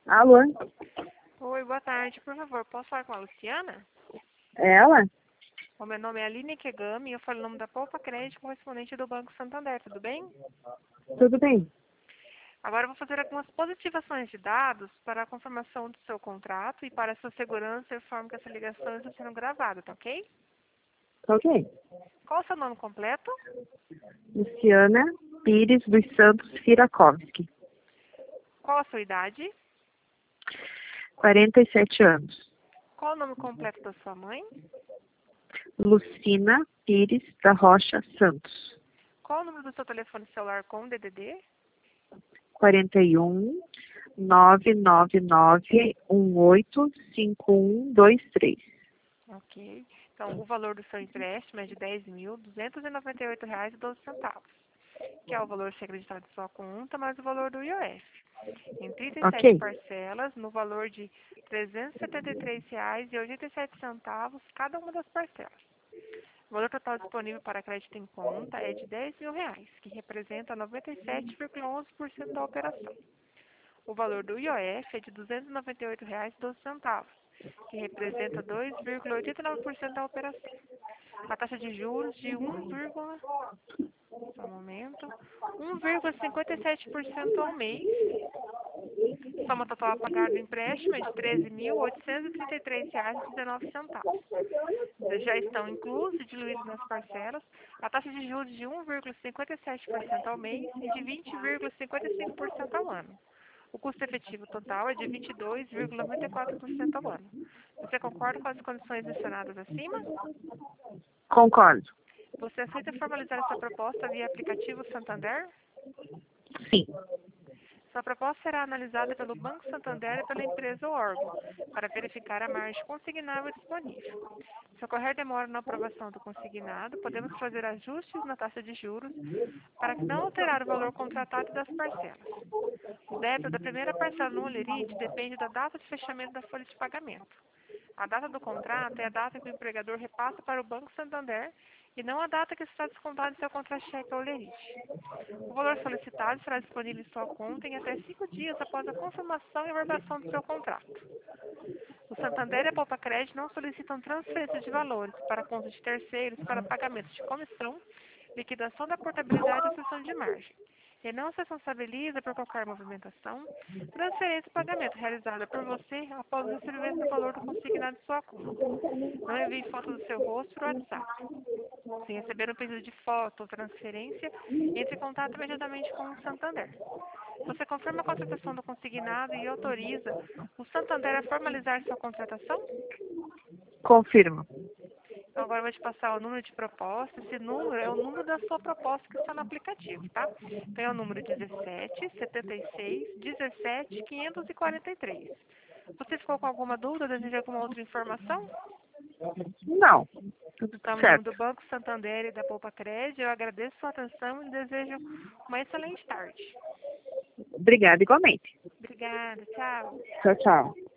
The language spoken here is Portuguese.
Alô? Oi, boa tarde. Por favor, posso falar com a Luciana? É ela? O meu nome é Aline Kegami e eu falo o nome da Poupa Crédito, correspondente do Banco Santander, tudo bem? Tudo bem? Agora eu vou fazer algumas positivações de dados para a confirmação do seu contrato e para a sua segurança, eu informo que essa ligação está sendo gravada, tá ok? Tá ok. Qual o seu nome completo? Luciana Pires dos Santos Firakovski, Qual a sua idade? 47 anos. Qual o nome completo da sua mãe? Lucina Pires da Rocha Santos, Qual o número do seu telefone celular com DDD? 41 999 185123. Ok. Então, o valor do seu empréstimo é de R$ 10.298,12, que é o valor a ser acreditado em sua conta, mais o valor do IOF. Em 37 Ok. parcelas, no valor de R$ 373,87 cada uma das parcelas. O valor total disponível para crédito em conta é de R$ 10.000, que representa 97,11% da operação. O valor do IOF é de R$ 298,12, que representa 2,89% da operação. A taxa de juros de 1,57% ao mês. Soma total a pagar do empréstimo é de R$ 13.833,19. Já estão inclusos e diluídos nas parcelas a taxa de juros de 1,57% ao mês e de 20,55% ao ano. O custo efetivo total é de 22,94% ao ano. Você concorda com as condições mencionadas acima? Concordo. Você aceita formalizar essa proposta via aplicativo Santander? Sim. Sua proposta será analisada pelo Banco Santander e pela empresa ou órgão, para verificar a margem consignável disponível. Se ocorrer demora na aprovação do consignado, podemos fazer ajustes na taxa de juros para não alterar o valor contratado das parcelas. O débito da primeira parcela no Olerite depende da data de fechamento da folha de pagamento. A data do contrato é a data que o empregador repassa para o Banco Santander e não a data que está descontada em seu contra-cheque ou Olerite. O valor solicitado será disponível em sua conta em até 5 dias após a confirmação e averbação do seu contrato. O Santander e a Poupa Crédito não solicitam transferência de valores para contas de terceiros para pagamento de comissão, liquidação da portabilidade ou cessão de margem. E não se responsabiliza por qualquer movimentação, transferência ou pagamento realizada por você após o recebimento do valor do consignado em sua conta. Não envie foto do seu rosto por WhatsApp. Se receber um pedido de foto ou transferência, entre em contato imediatamente com o Santander. Você confirma a contratação do consignado e autoriza o Santander a formalizar sua contratação? Confirmo. Então, agora eu vou te passar o número de proposta. Esse número é o número da sua proposta que está no aplicativo, tá? Então, é o número 17 76 17 543. Você ficou com alguma dúvida? Deseja alguma outra informação? Não. Tudo Então, em nome certo. do Banco Santander e da Poupa Crédito, eu agradeço sua atenção e desejo uma excelente tarde. Obrigada igualmente. Obrigada, tchau. Tchau, tchau.